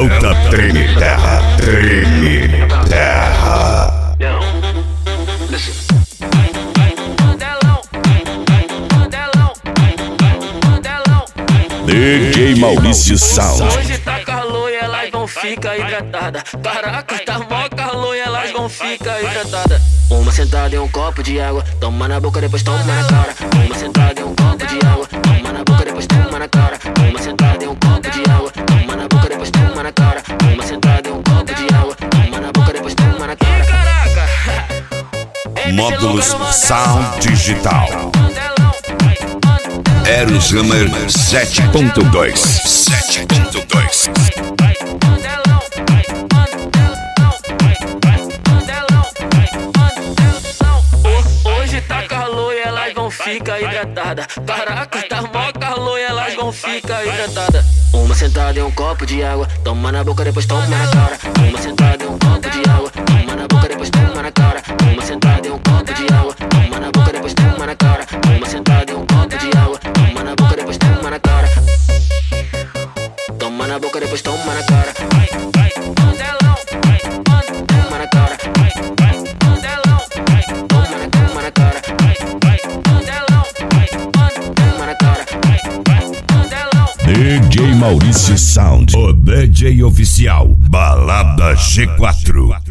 Delta treme terra, treme terra. DJ Maurício Sound. Hoje tá calor e elas vão ficar hidratadas. Caraca, tá mó calor e elas vão ficar hidratadas. Uma sentada em um copo de água, toma na boca, depois toma na cara. Uma sentada em um copo de água, toma na boca, depois toma na cara. Uma sentada em um copo de água, toma na boca, depois toma na cara. Uma sentada em um copo de água, toma na boca, depois toma na cara. Caraca! Módulos Sound Digital. Eros Hammer 7.2. 7.2. Hoje tá calor e elas vão ficar hidratadas. Caraca, tá mó calor e elas vão ficar hidratadas. Uma sentada em um copo de água, toma na boca, depois toma na cara. Uma sentada em um copo de água, toma na boca, depois toma na cara. Uma sentada em um copo de água, toma na boca, depois toma na cara. Uma sentada em um copo de água, toma na boca, depois toma na cara. Toma na boca, depois toma na cara. Toma na cara. Toma na cara. Toma na cara. DJ Maurício Sound, o DJ oficial, Balada G4.